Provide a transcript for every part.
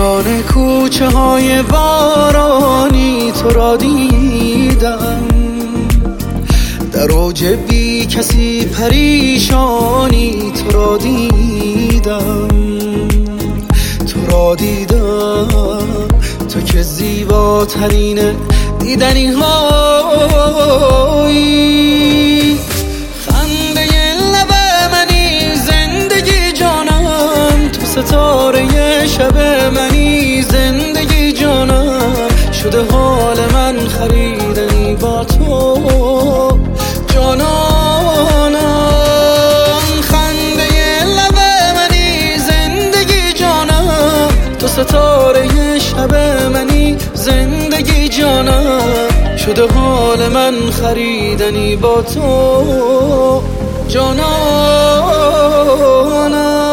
میان کوچه های بارانی تو را دیدم، در اوج بی کسی پریشانی تو را دیدم، تو را دیدم، تو که زیباترین دیدنی هایی. خنده لب منی زندگی جانم، تو ستاره شب منی زندگی جانم، شده حال من خریدنی با تو جانانم. خنده لب منی زندگی جانم، تو ستاره شب منی زندگی جانم، شده حال من خریدنی با تو جانانم.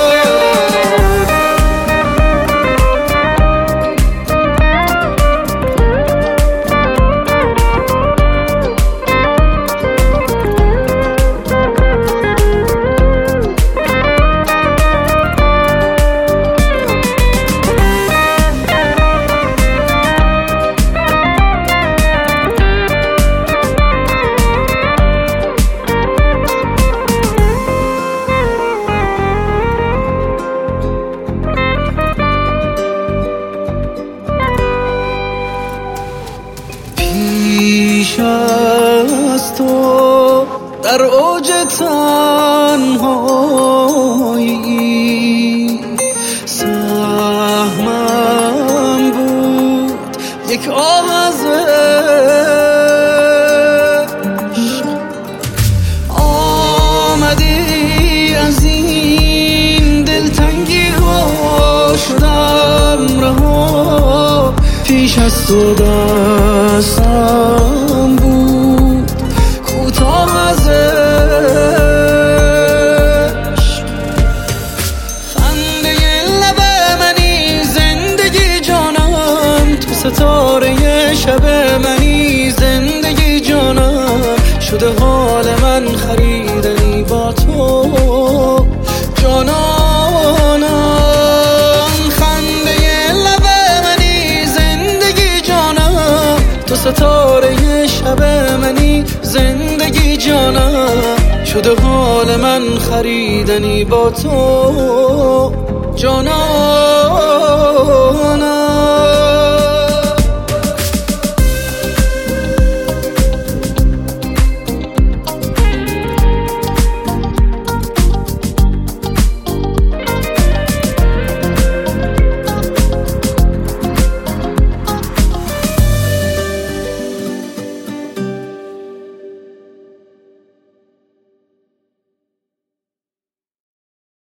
پیش از تو در اوج تنهایی سهمم بود یک آه از عشق، آمدی از این دلتنگی ها شدم رها. پیش از تو دستم بود کوتاه از عشق، خنده لب منی زندگی جانم، تو ستاره شب منی زندگی جانم، شده حال من خریدنی با تو جانانم. تو ستاره شب منی زندگی جانم، شده حال من خریدنی با تو جانم.